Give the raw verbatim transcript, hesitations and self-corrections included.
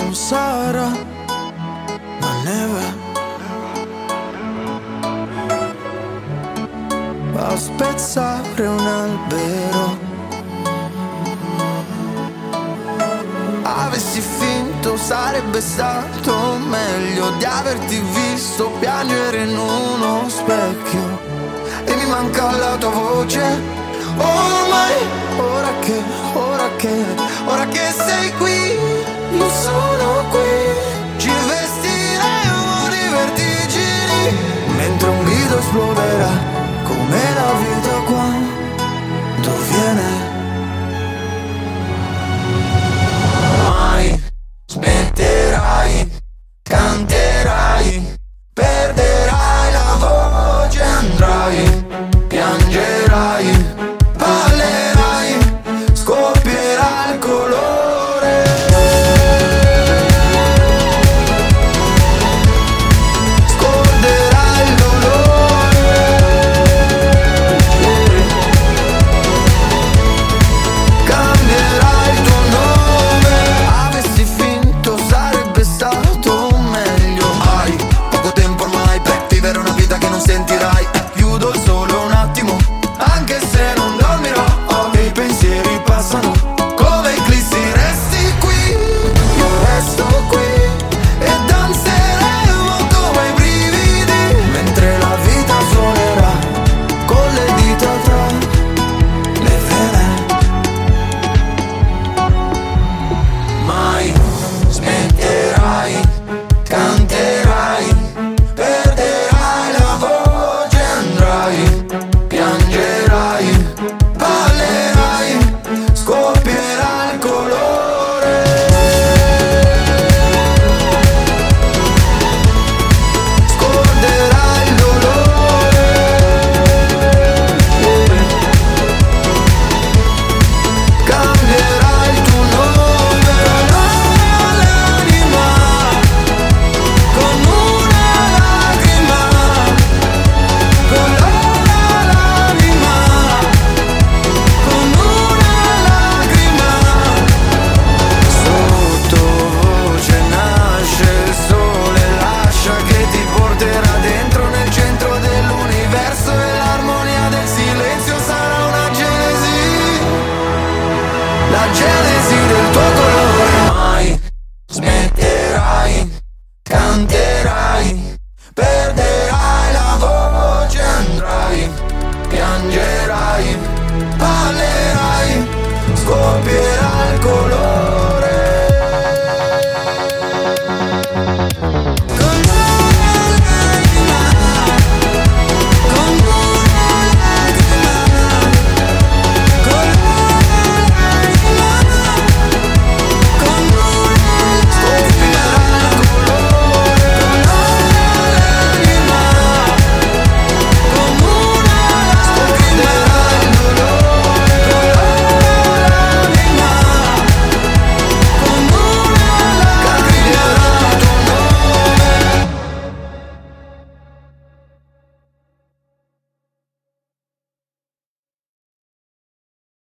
non sarà la neve. A spezzare un albero. Avessi finto sarebbe stato meglio di averti visto piangere in uno specchio. E mi manca la tua voce. Ormai, ora che, ora che, ora che sei qui, io sono qui. Ci vestiremo di vertigini mentre un grido esploderà.